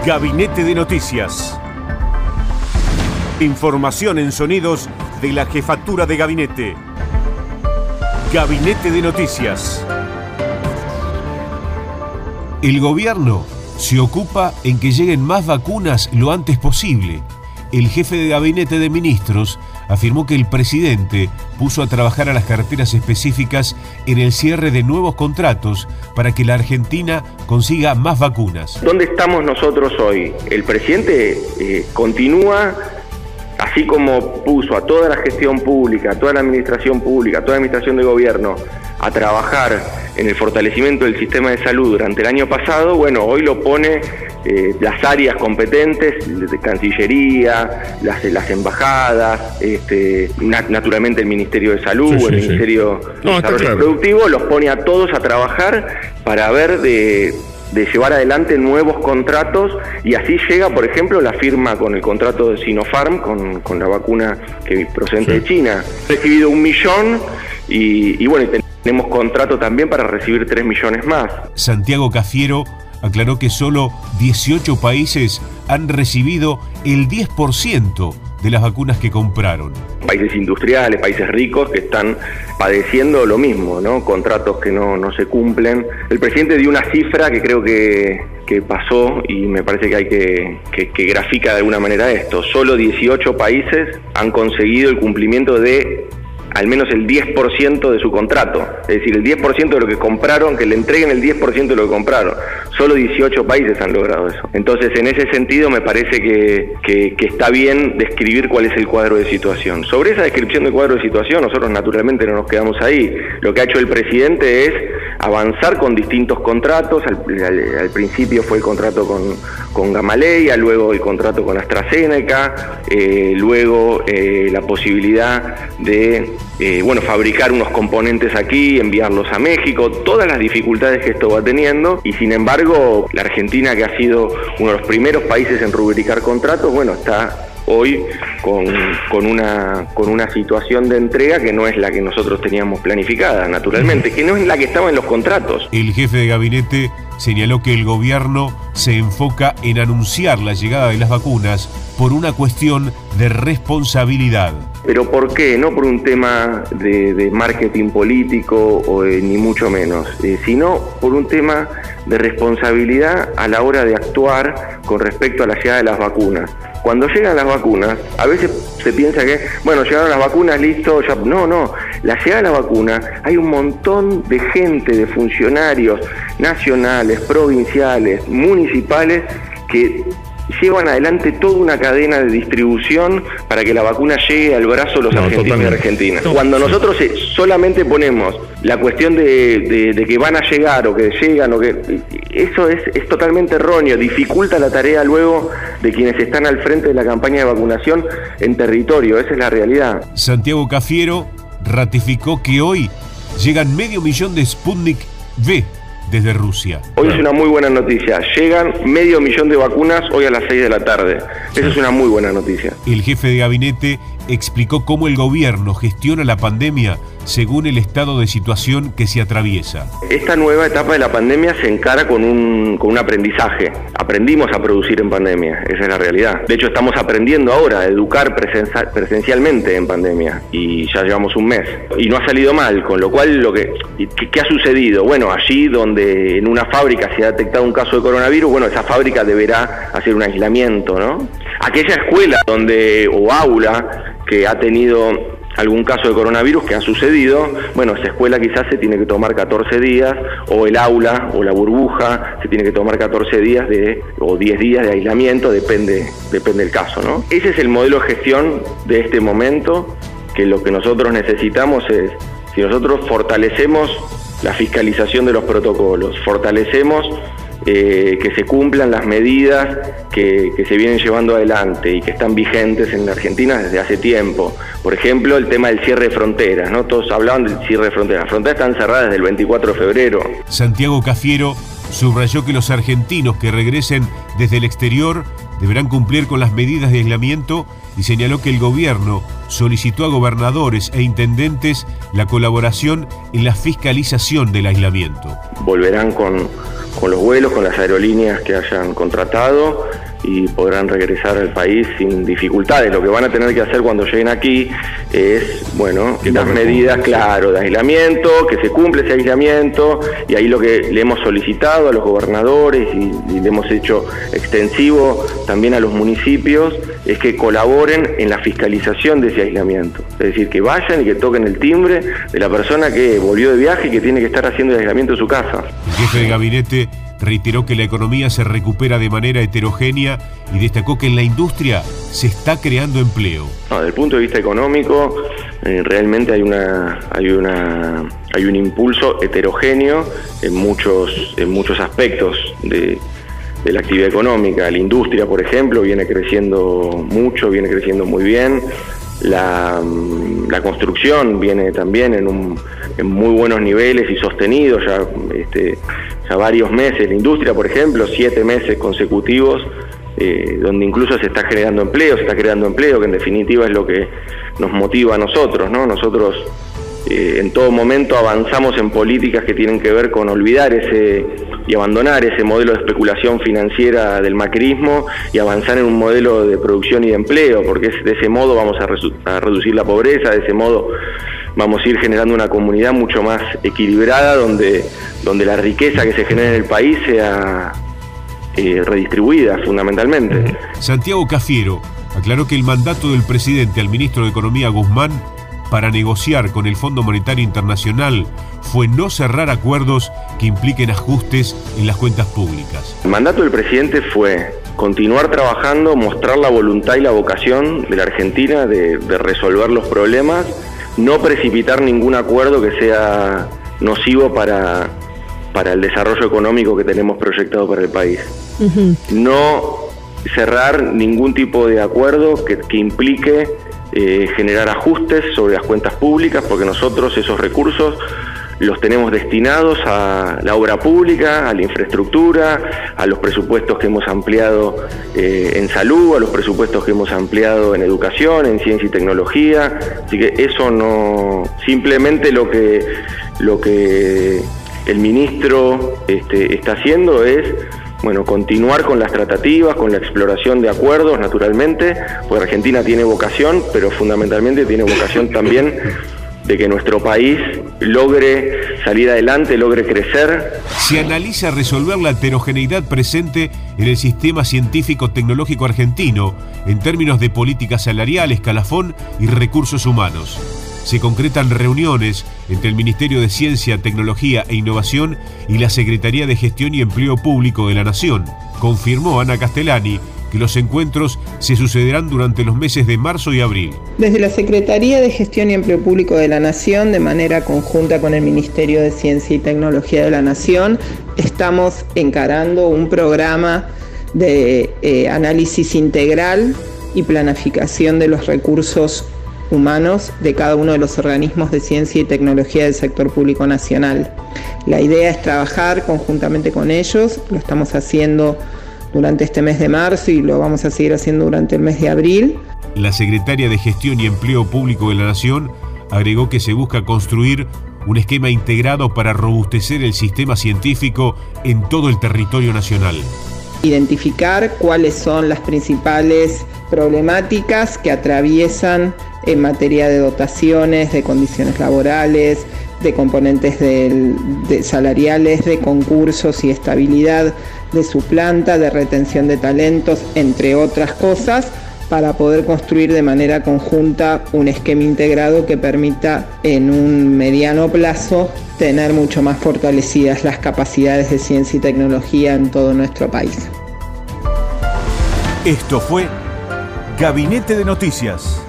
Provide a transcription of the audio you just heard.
Gabinete de Noticias. Información en sonidos de la Jefatura de Gabinete. Gabinete de Noticias. El gobierno se ocupa en que lleguen más vacunas lo antes posible. El jefe de Gabinete de Ministros afirmó que el presidente puso a trabajar a las carteras específicas en el cierre de nuevos contratos para que la Argentina consiga más vacunas. ¿Dónde estamos nosotros hoy? El presidente continúa, así como puso a toda la gestión pública, a toda la administración pública, a toda la administración de gobierno a trabajar en el fortalecimiento del sistema de salud durante el año pasado, bueno, hoy lo pone las áreas competentes, de Cancillería, las embajadas, naturalmente el Ministerio de Salud, el Ministerio de Desarrollo Productivo, los pone a todos a trabajar para ver de llevar adelante nuevos contratos, y así llega, por ejemplo, la firma con el contrato de Sinopharm, con la vacuna que procede de China. Ha recibido 1 millón y bueno, tenemos contrato también para recibir 3 millones más. Santiago Cafiero aclaró que solo 18 países han recibido el 10% de las vacunas que compraron. Países industriales, países ricos que están padeciendo lo mismo, ¿no? Contratos que no se cumplen. El presidente dio una cifra que creo que pasó y me parece que hay que grafica de alguna manera esto. Solo 18 países han conseguido el cumplimiento de al menos el 10% de su contrato, es decir, el 10% de lo que compraron, que le entreguen el 10% de lo que compraron. Solo 18 países han logrado eso. Entonces, en ese sentido, me parece que está bien describir cuál es el cuadro de situación. Sobre esa descripción del cuadro de situación, nosotros naturalmente no nos quedamos ahí. Lo que ha hecho el presidente es avanzar con distintos contratos. Al principio fue el contrato con Gamaleya, luego el contrato con AstraZeneca, luego la posibilidad de fabricar unos componentes aquí, enviarlos a México, todas las dificultades que esto va teniendo, y sin embargo la Argentina, que ha sido uno de los primeros países en rubricar contratos, bueno, está hoy con una situación de entrega que no es la que nosotros teníamos planificada, naturalmente, que no es la que estaba en los contratos. El jefe de gabinete señaló que el gobierno se enfoca en anunciar la llegada de las vacunas por una cuestión de responsabilidad. ¿Pero por qué? No por un tema de marketing político, ni mucho menos, sino por un tema de responsabilidad a la hora de actuar con respecto a la llegada de las vacunas. Cuando llegan las vacunas, a veces se piensa que, bueno, llegaron las vacunas, listo, ya. No, la llegada de las vacunas, hay un montón de gente, de funcionarios nacionales, provinciales, municipales, que llevan adelante toda una cadena de distribución para que la vacuna llegue al brazo de los argentinos y argentinas. Cuando nosotros solamente ponemos la cuestión de que van a llegar o que llegan, eso es totalmente erróneo, dificulta la tarea luego de quienes están al frente de la campaña de vacunación en territorio. Esa es la realidad. Santiago Cafiero ratificó que hoy llegan 500.000 de Sputnik V desde Rusia. Hoy es una muy buena noticia. Llegan 500.000 de vacunas hoy a las 6 de la tarde. Esa es una muy buena noticia. El jefe de gabinete explicó cómo el gobierno gestiona la pandemia según el estado de situación que se atraviesa. Esta nueva etapa de la pandemia se encara con un aprendizaje. Aprendimos a producir en pandemia, esa es la realidad. De hecho, estamos aprendiendo ahora a educar presencialmente en pandemia, y ya llevamos un mes. Y no ha salido mal, con lo cual, ¿qué ha sucedido? Bueno, allí donde en una fábrica se ha detectado un caso de coronavirus, bueno, esa fábrica deberá hacer un aislamiento, ¿no? Aquella escuela o aula que ha tenido algún caso de coronavirus que ha sucedido, bueno, esa escuela quizás se tiene que tomar 14 días, o el aula o la burbuja se tiene que tomar 14 días o 10 días de aislamiento, depende del caso, ¿no? Ese es el modelo de gestión de este momento, que lo que nosotros necesitamos es, si nosotros fortalecemos la fiscalización de los protocolos, fortalecemos que se cumplan las medidas que se vienen llevando adelante y que están vigentes en la Argentina desde hace tiempo. Por ejemplo, el tema del cierre de fronteras, ¿no? Todos hablaban del cierre de fronteras. Las fronteras están cerradas desde el 24 de febrero. Santiago Cafiero subrayó que los argentinos que regresen desde el exterior deberán cumplir con las medidas de aislamiento, y señaló que el gobierno solicitó a gobernadores e intendentes la colaboración en la fiscalización del aislamiento. Volverán con los vuelos, con las aerolíneas que hayan contratado, y podrán regresar al país sin dificultades. Lo que van a tener que hacer cuando lleguen aquí es, las medidas, claro, de aislamiento, que se cumple ese aislamiento, y ahí lo que le hemos solicitado a los gobernadores y le hemos hecho extensivo también a los municipios es que colaboren en la fiscalización de ese aislamiento. Es decir, que vayan y que toquen el timbre de la persona que volvió de viaje y que tiene que estar haciendo el aislamiento en su casa. El jefe de gabinete reiteró que la economía se recupera de manera heterogénea y destacó que en la industria se está creando empleo. Desde el punto de vista económico, realmente hay un impulso heterogéneo en muchos aspectos de la actividad económica. La industria, por ejemplo, viene creciendo mucho, viene creciendo muy bien. La construcción viene también en muy buenos niveles y sostenido ya varios meses. La industria, por ejemplo, 7 meses consecutivos, donde incluso se está creando empleo, que en definitiva es lo que nos motiva a nosotros, ¿no? Nosotros en todo momento avanzamos en políticas que tienen que ver con olvidar y abandonar ese modelo de especulación financiera del macrismo y avanzar en un modelo de producción y de empleo, porque de ese modo vamos a reducir la pobreza, de ese modo vamos a ir generando una comunidad mucho más equilibrada, donde la riqueza que se genera en el país sea redistribuida fundamentalmente. Santiago Cafiero aclaró que el mandato del presidente al ministro de Economía Guzmán para negociar con el Fondo Monetario Internacional fue no cerrar acuerdos que impliquen ajustes en las cuentas públicas. El mandato del presidente fue continuar trabajando, mostrar la voluntad y la vocación de la Argentina de resolver los problemas, no precipitar ningún acuerdo que sea nocivo para el desarrollo económico que tenemos proyectado para el país. No cerrar ningún tipo de acuerdo que implique generar ajustes sobre las cuentas públicas, porque nosotros esos recursos los tenemos destinados a la obra pública, a la infraestructura, a los presupuestos que hemos ampliado en salud, a los presupuestos que hemos ampliado en educación, en ciencia y tecnología. Así que eso no, simplemente lo que el ministro está haciendo es continuar con las tratativas, con la exploración de acuerdos, naturalmente, porque Argentina tiene vocación, pero fundamentalmente tiene vocación también de que nuestro país logre salir adelante, logre crecer. Se analiza resolver la heterogeneidad presente en el sistema científico-tecnológico argentino en términos de política salarial, escalafón y recursos humanos. Se concretan reuniones entre el Ministerio de Ciencia, Tecnología e Innovación y la Secretaría de Gestión y Empleo Público de la Nación. Confirmó Ana Castellani que los encuentros se sucederán durante los meses de marzo y abril. Desde la Secretaría de Gestión y Empleo Público de la Nación, de manera conjunta con el Ministerio de Ciencia y Tecnología de la Nación, estamos encarando un programa de análisis integral y planificación de los recursos humanos de cada uno de los organismos de ciencia y tecnología del sector público nacional. La idea es trabajar conjuntamente con ellos, lo estamos haciendo durante este mes de marzo y lo vamos a seguir haciendo durante el mes de abril. La secretaria de Gestión y Empleo Público de la Nación agregó que se busca construir un esquema integrado para robustecer el sistema científico en todo el territorio nacional. Identificar cuáles son las principales problemáticas que atraviesan en materia de dotaciones, de condiciones laborales, de componentes salariales, de concursos y estabilidad de su planta, de retención de talentos, entre otras cosas, para poder construir de manera conjunta un esquema integrado que permita en un mediano plazo tener mucho más fortalecidas las capacidades de ciencia y tecnología en todo nuestro país. Esto fue Gabinete de Noticias.